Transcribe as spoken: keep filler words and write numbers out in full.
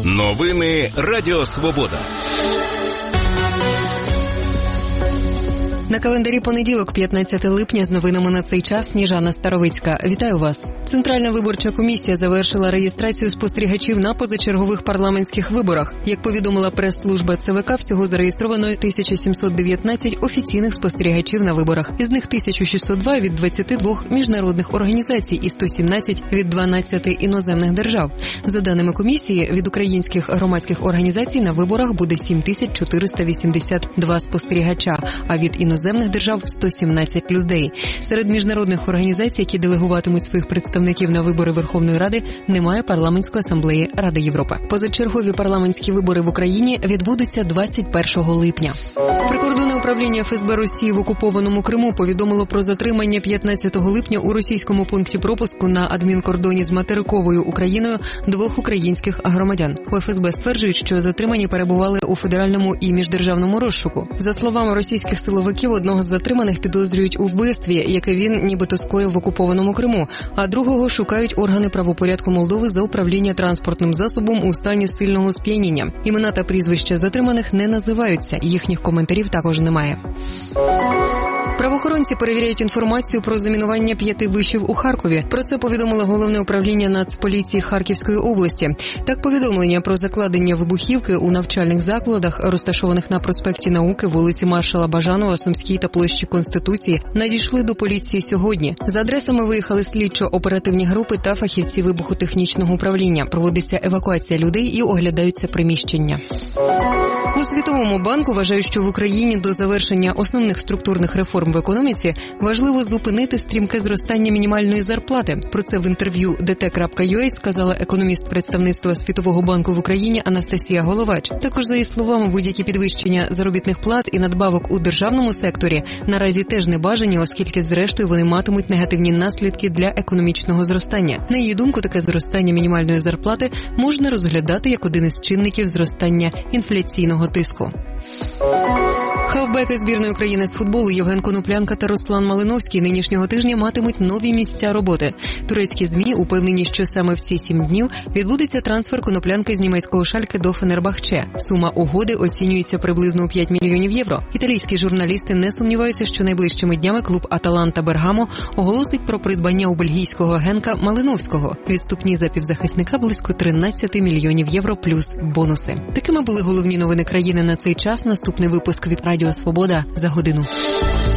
Новини Радіо Свобода. На календарі понеділок, п'ятнадцяте липня, з новинами на цей час Сніжана Старовицька. Вітаю вас. Центральна виборча комісія завершила реєстрацію спостерігачів на позачергових парламентських виборах. Як повідомила прес-служба ЦВК, всього зареєстровано тисяча сімсот дев'ятнадцять офіційних спостерігачів на виборах. Із них тисяча шістсот два від двадцяти двох міжнародних організацій і сто сімнадцять від дванадцяти іноземних держав. За даними комісії, від українських громадських організацій на виборах буде сім тисяч чотириста вісімдесят два спостерігача, а від іноземних Іноземних держав – сто сімнадцять людей. Серед міжнародних організацій, які делегуватимуть своїх представників на вибори Верховної Ради, немає парламентської асамблеї Ради Європи. Позачергові парламентські вибори в Україні відбудуться двадцять першого липня. Прикордонне управління еф ес бе Росії в окупованому Криму повідомило про затримання п'ятнадцятого липня у російському пункті пропуску на адмінкордоні з материковою Україною двох українських громадян. У еф ес бе стверджують, що затримані перебували у федеральному і міждержавному розшуку. За словами російських силовиків, одного з затриманих підозрюють у вбивстві, яке він нібито скоїв в окупованому Криму, а другого шукають органи правопорядку Молдови за управління транспортним засобом у стані сильного сп'яніння. Імена та прізвища затриманих не називаються, їхніх коментарів також немає. Правоохоронці перевіряють інформацію про замінування п'яти вишів у Харкові. Про це повідомило Головне управління Нацполіції Харківської області. Так, повідомлення про закладення вибухівки у навчальних закладах, розташованих на проспекті Науки, вулиці Маршала Бажанова, Сумській та площі Конституції, надійшли до поліції сьогодні. За адресами виїхали слідчо-оперативні групи та фахівці вибухотехнічного управління. Проводиться евакуація людей і оглядаються приміщення. У Світовому банку вважають, що в Україні до завершення основних структурних реформ в економіці важливо зупинити стрімке зростання мінімальної зарплати. Про це в інтерв'ю де те крапка ю а сказала економіст представництва Світового банку в Україні Анастасія Головач. Також, за її словами, будь-які підвищення заробітних плат і надбавок у державному секторі наразі теж не бажані, оскільки, зрештою, вони матимуть негативні наслідки для економічного зростання. На її думку, таке зростання мінімальної зарплати можна розглядати як один із чинників зростання інфляційного тиску. Хавбеки збірної України з футболу Євген Коноплянка та Руслан Малиновський нинішнього тижня матимуть нові місця роботи. Турецькі ЗМІ упевнені, що саме в ці сім днів відбудеться трансфер Коноплянки з німецького Шальке до Фенербахче. Сума угоди оцінюється приблизно у п'ять мільйонів євро. Італійські журналісти не сумніваються, що найближчими днями клуб Аталанта Бергамо оголосить про придбання у бельгійського Генка Малиновського. Відступні за півзахисника близько тринадцять мільйонів євро плюс бонуси. Такими були головні новини країни на цей час. Наступний випуск від Радіо Свобода за годину.